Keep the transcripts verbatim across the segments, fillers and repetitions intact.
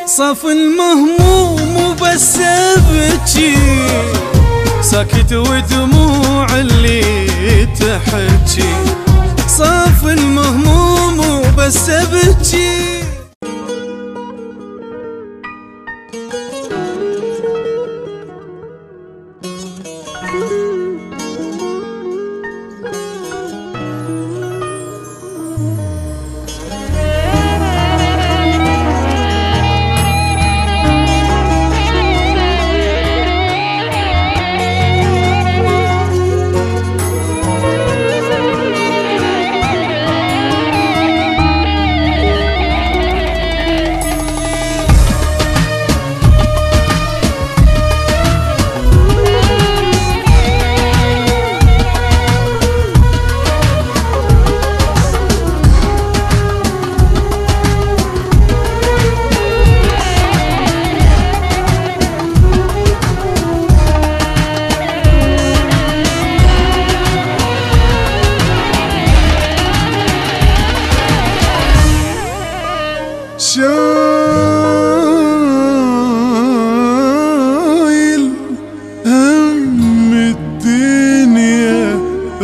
صف المهموم وبس ابكي، ساكت ودموع اللي تحكي. صف المهموم وبس ابكي. شايل هم الدنيا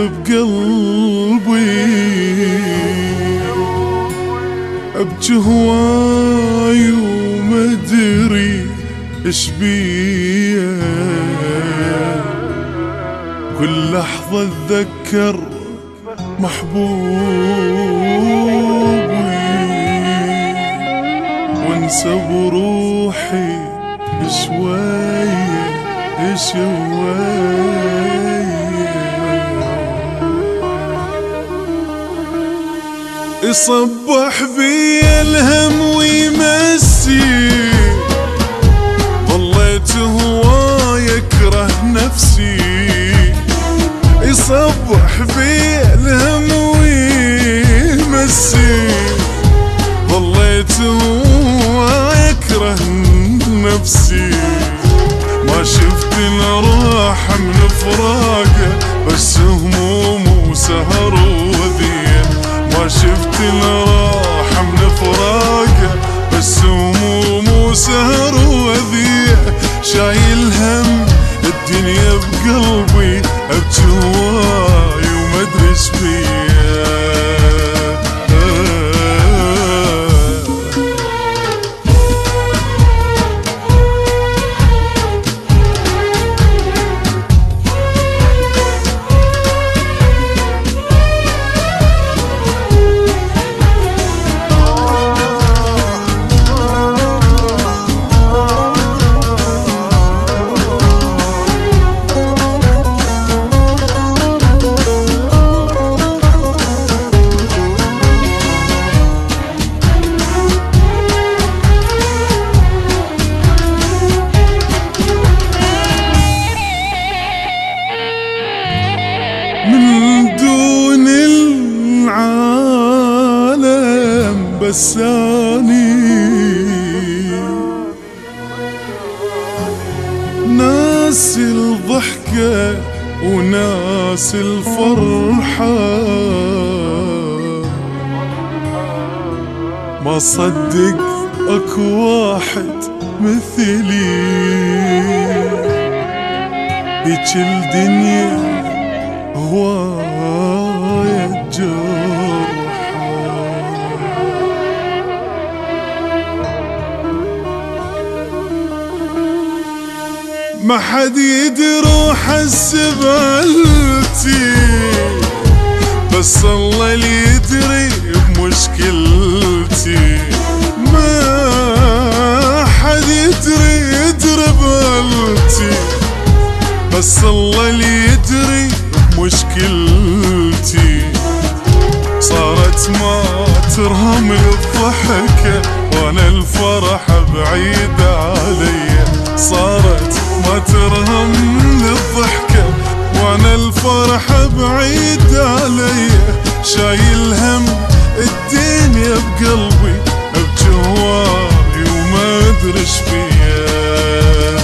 بقلبي، ابجي هواي ومدري اش بيه. كل لحظة اتذكر محبوبي وانسى بروحي شوية شوية. يصبح بي الهم ويمسي، ظليت هواي اكره نفسي. يصبح بي الهم ويمسي، ظليت هواي اكره نفسي. ما شفت راحة من فراقه، بس هموم وسهر وذيه. ما شفت راحة من فراقه، بس هموم وسهر وذيه. شايل هم الدنيا بقلبي، ابكي هواي ومدري اش بيه. من دون العالم بساني، ناس الضحكة وناس الفرحة. ما صدق اكو واحد مثلي، هيج الدنيا هواية جرحة. ما حد يدري حس بقلتي، بس الله اللي يدري بمشكلتي. ما حد يدري يدري بقلتي، بس الله اللي يدري مشكلتي. صارت ما ترهم الضحكة، وانا الفرح بعيد علي. صارت ما ترهم الضحكة، وانا الفرح بعيد علي. شايل هم الدنيا بقلبي، ابكي هواي وما ادري اش بيه.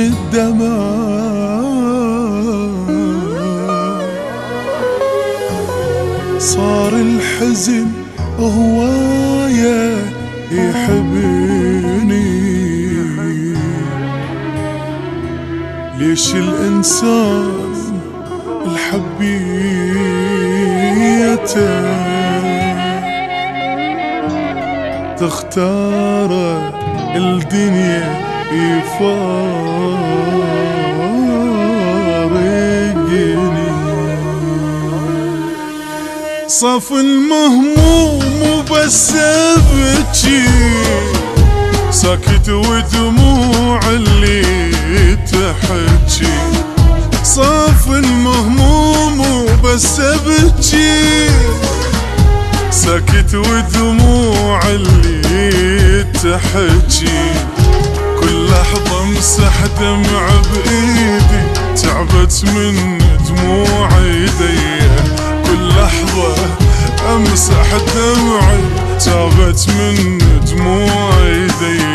الدمع، صار الحزن هواية يحبني. ليش الإنسان الحبيته تختار الدنيا يفارقني؟ صف المهموم وبس ابكي، ساكت ودموع اللي تحكي. صف المهموم وبس ابكي، ساكت ودموع اللي تحكي. كل لحظة امسح دمع بإيدي، تعبت من دموع ايدي. كل لحظة امسح دمعي، تعبت من دموع ايدي.